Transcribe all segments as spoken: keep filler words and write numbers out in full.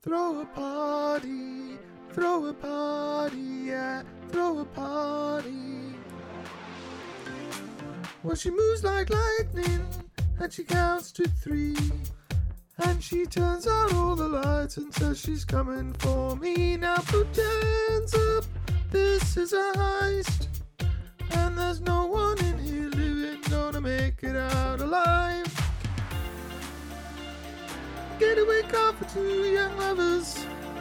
Throw a party, throw a party, yeah, throw a party. Well, she moves like lightning, and she counts to three. And she turns out all the lights and says she's coming for me. Now put your hands up, this is a heist. And there's no one in here living gonna make it out alive. Getaway car for two young lovers,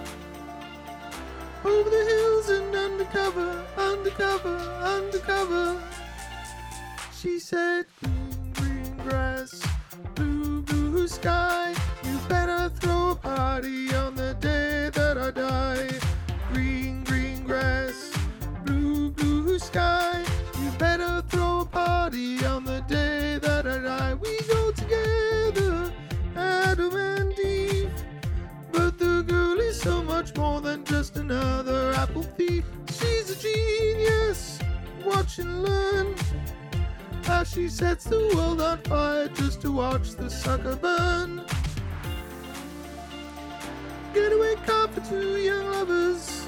over the hills and undercover, undercover, undercover. She said, green, green grass, blue, blue sky. You better throw a party on the day that I die. Green, green grass, blue, blue sky. You better throw a party on the day that I die. We go together, Adam and Eve. But the girl is so much more than just another apple thief. She's a genius, watch and learn how she sets the world on fire just to watch the sucker burn. Getaway car for two young lovers,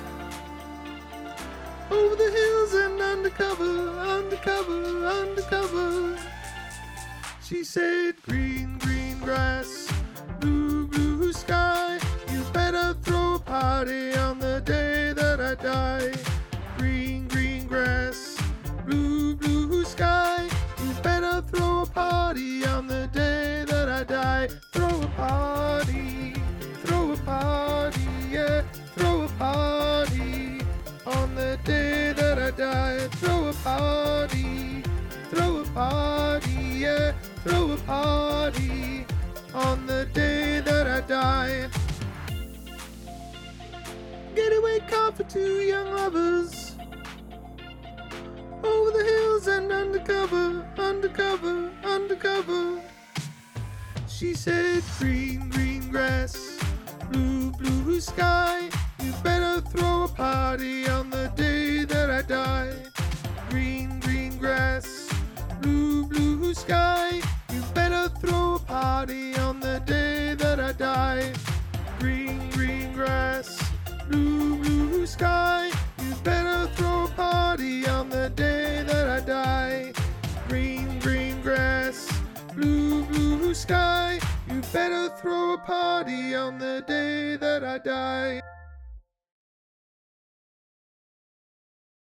over the hills and undercover, undercover, undercover. She said, green, green grass, blue, blue sky. You better throw a party on the day that I die. Green, green grass, blue, blue sky. You better throw a party on the day that I die. Throw a party, throw a party, yeah. Throw a party on the day that I die. Throw a party, throw a party, yeah. Throw a party on the day that I die. Getaway car for two young lovers, over the hills and undercover, undercover, undercover. She said, green, green grass, blue, blue sky. You better throw a party on the day that I die. Green, green grass, blue, blue sky. You better throw a party on the day that I die. Green, green grass, blue, blue sky. You better throw a party on the day that I die. Green, green grass, blue, blue sky. You better throw a party on the day that I die.